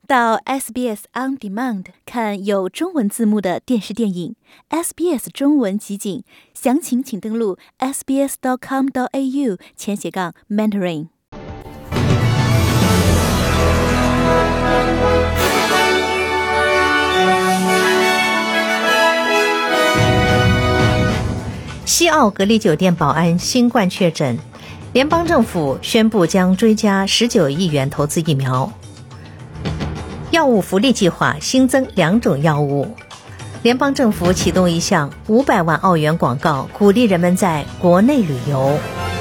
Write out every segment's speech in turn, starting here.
到 SBS On Demand 看有中文字幕的电视电影 SBS 中文集锦，详情请登录 sbs.com.au/Mandarin。 西澳隔离酒店保安新冠确诊，联邦政府宣布将追加19亿元投资疫苗。药物福利计划新增2种药物，联邦政府启动一项500万澳元广告，鼓励人们在国内旅游。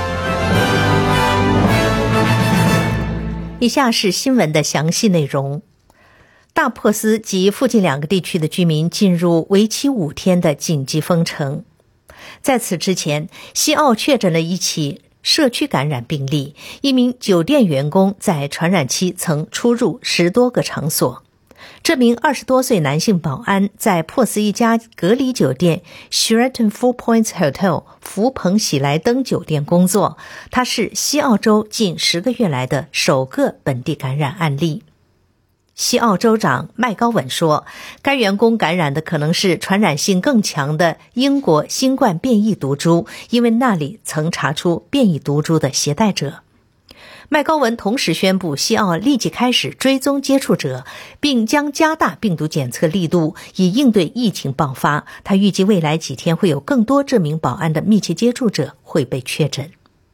以下是新闻的详细内容。大珀斯及附近2个地区的居民进入为期5天的紧急封城。在此之前，西澳确诊了一起社区感染病例，一名酒店员工在传染期曾出入10多个场所。这名20多岁男性保安在珀斯一家隔离酒店 Sheraton Four Points Hotel 福朋喜来登酒店工作，他是西澳洲近10个月来的首个本地感染案例。西澳州长麦高文说，该员工感染的可能是传染性更强的英国新冠变异毒株，因为那里曾查出变异毒株的携带者。麦高文同时宣布，西澳立即开始追踪接触者，并将加大病毒检测力度，以应对疫情爆发。他预计未来几天会有更多这名保安的密切接触者会被确诊。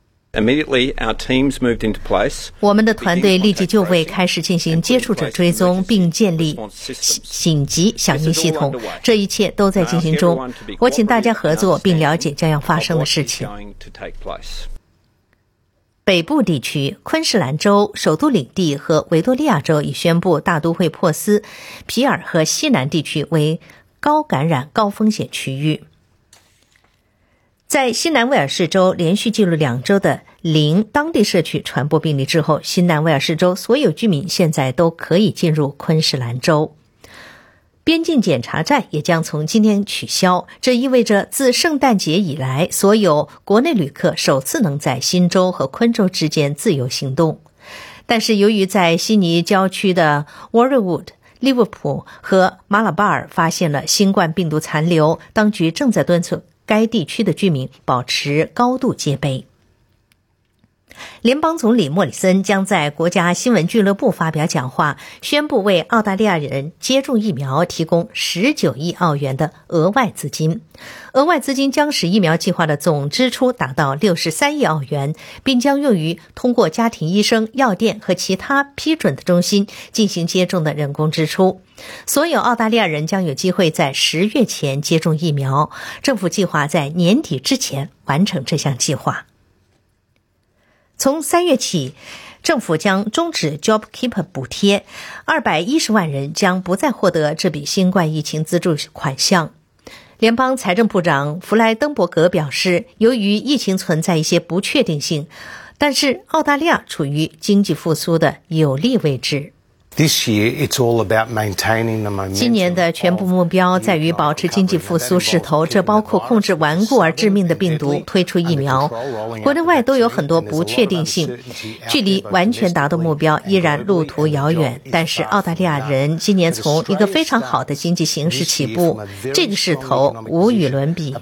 我们的团队立即就位，开始进行接触者追踪，并建立紧急响应系统。这一切都在进行中。我请大家合作，并了解将要发生的事情。北部地区，昆士兰州、首都领地和维多利亚州已宣布大都会珀斯、皮尔和西南地区为高感染高风险区域。在新南威尔士州连续记录2周的0当地社区传播病例之后，新南威尔士州所有居民现在都可以进入昆士兰州。边境检查站也将从今天取消，这意味着自圣诞节以来，所有国内旅客首次能在新州和昆州之间自由行动。但是由于在悉尼郊区的 Warrwood、利物浦和马拉巴尔发现了新冠病毒残留，当局正在敦促该地区的居民保持高度戒备。联邦总理莫里森将在国家新闻俱乐部发表讲话，宣布为澳大利亚人接种疫苗提供19亿澳元的额外资金。额外资金将使疫苗计划的总支出达到63亿澳元，并将用于通过家庭医生、药店和其他批准的中心进行接种的人工支出。所有澳大利亚人将有机会在10月前接种疫苗。政府计划在年底之前完成这项计划。从3月起，政府将终止 JobKeeper 补贴，210万人将不再获得这笔新冠疫情资助款项。联邦财政部长弗莱登伯格表示，由于疫情存在一些不确定性，但是澳大利亚处于经济复苏的有利位置。今年的全部目标在于保持经济复苏势头，这包括控制顽固而致命的病毒、推出疫苗。国内外都有很多不确定性，距离完全达到目标依然路途遥远。但是澳大利亚人今年从一个非常好的经济形势起步，这个势头无与伦比。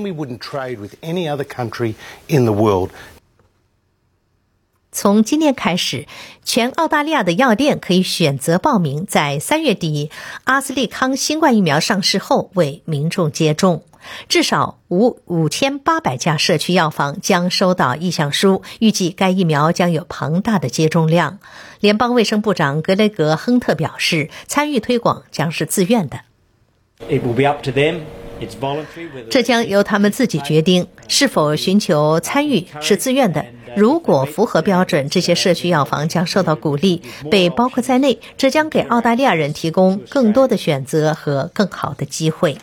从今天开始，全澳大利亚的药店可以选择报名，在3月底阿斯利康新冠疫苗上市后为民众接种。至少5800家社区药房将收到意向书，预计该疫苗将有庞大的接种量。联邦卫生部长格雷格·亨特表示，参与推广将是自愿的。这将由他们自己决定是否寻求参与，是自愿的。如果符合标准，这些社区药房将受到鼓励，被包括在内，这将给澳大利亚人提供更多的选择和更好的机会。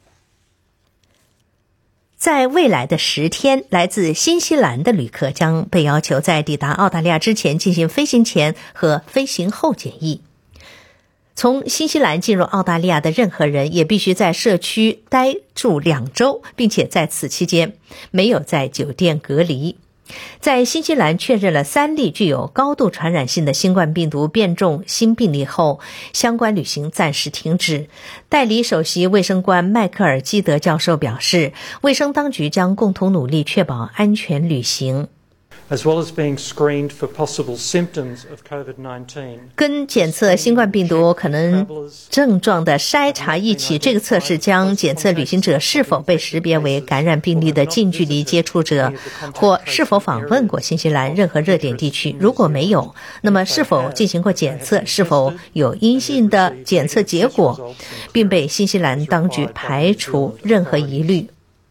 在未来的10天，来自新西兰的旅客将被要求在抵达澳大利亚之前进行飞行前和飞行后检疫。从新西兰进入澳大利亚的任何人也必须在社区待住2周，并且在此期间没有在酒店隔离。 在新西兰确认了3例具有高度传染性的新冠病毒变种新病例后，相关旅行暂时停止。代理首席卫生官迈克尔·基德教授表示，卫生当局将共同努力确保安全旅行。 as well as being screened for possible symptoms of COVID-19. 跟检测新冠病毒可能症状的筛查一起，这个测试将检测旅行者是否被识别为感染病例的近距离接触者，或是否访问过新西兰任何热点地区。如果没有，那么是否进行过检测，是否有阴性的检测结果，并被新西兰当局排除任何疑虑。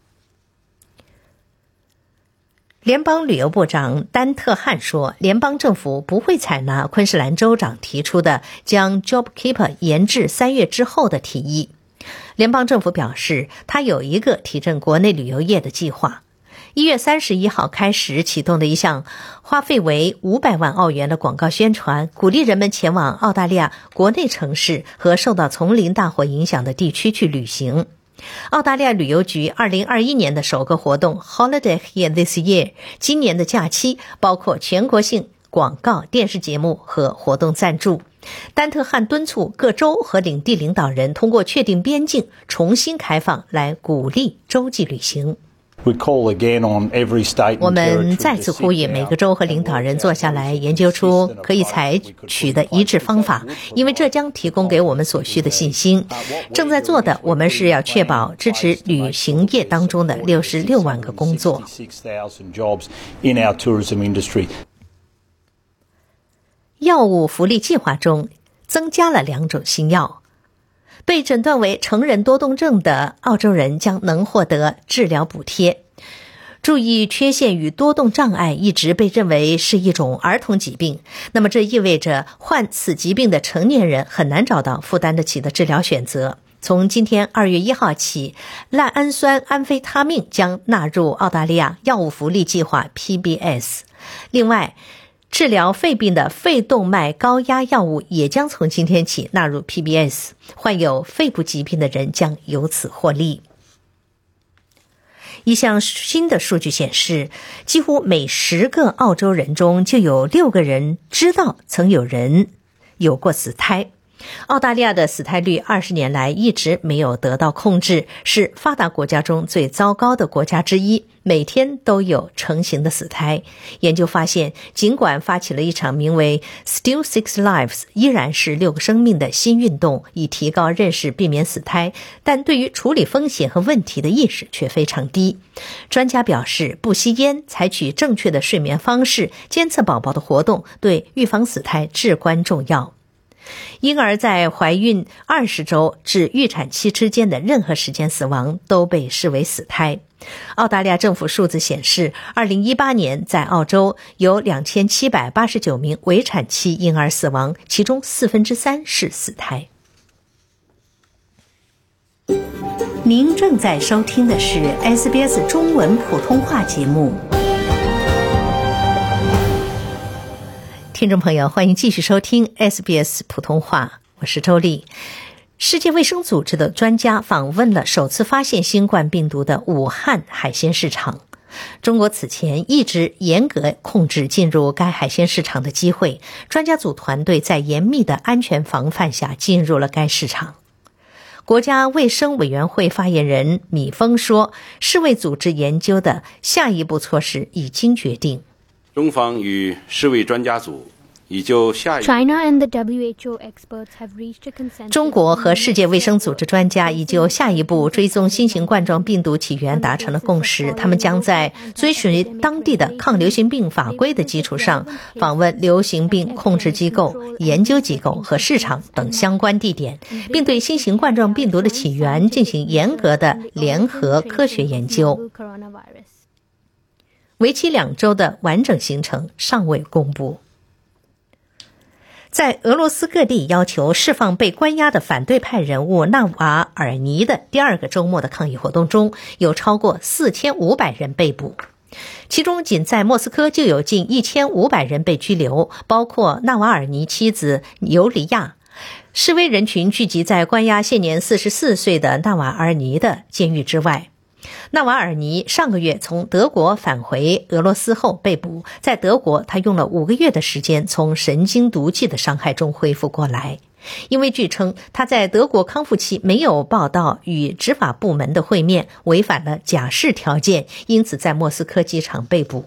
联邦旅游部长丹特汉说，联邦政府不会采纳昆士兰州长提出的将 JobKeeper 延至3月之后的提议。联邦政府表示，他有一个提振国内旅游业的计划。1月31号开始启动的一项花费为500万澳元的广告宣传，鼓励人们前往澳大利亚国内城市和受到丛林大火影响的地区去旅行。澳大利亚旅游局2021年的首个活动 Holiday Here This Year 今年的假期包括全国性广告、电视节目和活动赞助。丹特汉敦促各州和领地领导人通过确定边境重新开放来鼓励洲际旅行。我们再次呼吁每个州和领导人坐下来研究出可以采取的一致方法，因为这将提供给我们所需的信心。正在做的，我们是要确保支持旅行业当中的66万个工作。药物福利计划中增加了2种新药。被诊断为成人多动症的澳洲人将能获得治疗补贴。注意缺陷与多动障碍一直被认为是一种儿童疾病，那么这意味着患此疾病的成年人很难找到负担得起的治疗选择。从今天2月1号起，赖氨酸安非他命将纳入澳大利亚药物福利计划 PBS。 另外，治疗肺病的肺动脉高压药物也将从今天起纳入 PBS， 患有肺部疾病的人将由此获利。一项新的数据显示，几乎每10个澳洲人中就有6个人知道曾有人有过死胎。澳大利亚的死胎率20年来一直没有得到控制，是发达国家中最糟糕的国家之一，每天都有成型的死胎。研究发现，尽管发起了一场名为 Still 6 Lives 依然是6个生命的新运动，以提高认识避免死胎，但对于处理风险和问题的意识却非常低。专家表示，不吸烟、采取正确的睡眠方式、监测宝宝的活动对预防死胎至关重要。婴儿在怀孕20周至预产期之间的任何时间死亡都被视为死胎。澳大利亚政府数字显示，2018年在澳洲有2789名围产期婴儿死亡，其中3/4是死胎。您正在收听的是 SBS 中文普通话节目。听众朋友，欢迎继续收听 SBS 普通话，我是周丽。世界卫生组织的专家访问了首次发现新冠病毒的武汉海鲜市场。中国此前一直严格控制进入该海鲜市场的机会，专家组团队在严密的安全防范下进入了该市场。国家卫生委员会发言人米峰说，世卫组织研究的下一步措施已经决定。 中方与世卫专家组已就下一步。 中国和世界卫生组织专家已就下一步追踪新型冠状病毒起源达成了共识，他们将在遵循当地的抗流行病法规的基础上，访问流行病控制机构、研究机构和市场等相关地点，并对新型冠状病毒的起源进行严格的联合科学研究。为期2周的完整行程尚未公布。在俄罗斯各地要求释放被关押的反对派人物纳瓦尔尼的第2个周末的抗议活动中，有超过4500人被捕，其中仅在莫斯科就有近1500人被拘留，包括纳瓦尔尼妻子尤里亚。示威人群聚集在关押现年44岁的纳瓦尔尼的监狱之外。 纳瓦尔尼上个月从德国返回俄罗斯后被捕，在德国他用了5个月的时间从神经毒剂的伤害中恢复过来。因为据称他在德国康复期没有报到与执法部门的会面，违反了假释条件，因此在莫斯科机场被捕。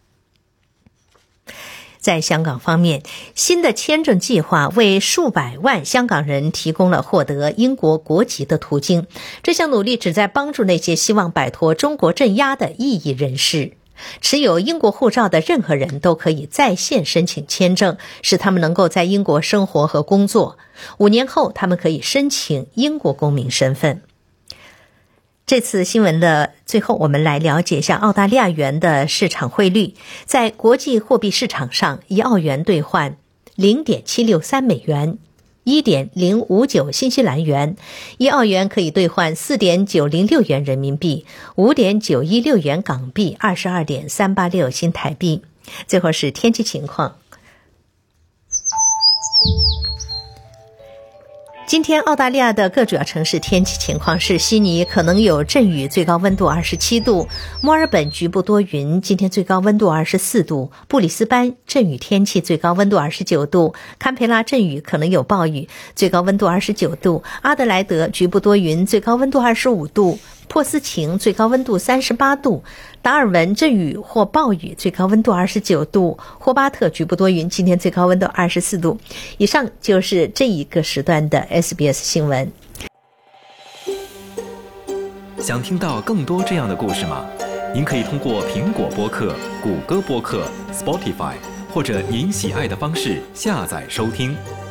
在香港方面，新的签证计划为数百万香港人提供了获得英国国籍的途径。这项努力旨在帮助那些希望摆脱中国镇压的异议人士。持有英国护照的任何人都可以在线申请签证，使他们能够在英国生活和工作。5年后，他们可以申请英国公民身份。这次新闻的最后，我们来了解一下澳大利亚元的市场汇率。在国际货币市场上，1澳元兑换 0.763 美元，1.059 新西兰元，1澳元可以兑换 4.906 元人民币， 5.916 元港币， 22.386 新台币。最后是天气情况。今天澳大利亚的各主要城市天气情况是：悉尼可能有阵雨，最高温度27度；墨尔本局部多云，今天最高温度24度；布里斯班阵雨天气，最高温度29度；堪培拉阵雨可能有暴雨，最高温度29度；阿德莱德局部多云，最高温度25度；珀斯晴最高温度38度；达尔文阵雨或暴雨，最高温度29度；霍巴特局部多云，今天最高温度24度。以上就是这一个时段的 SBS 新闻。 想听到更多这样的故事吗？您可以通过苹果播客、谷歌播客、Spotify 或者您喜爱的方式下载收听。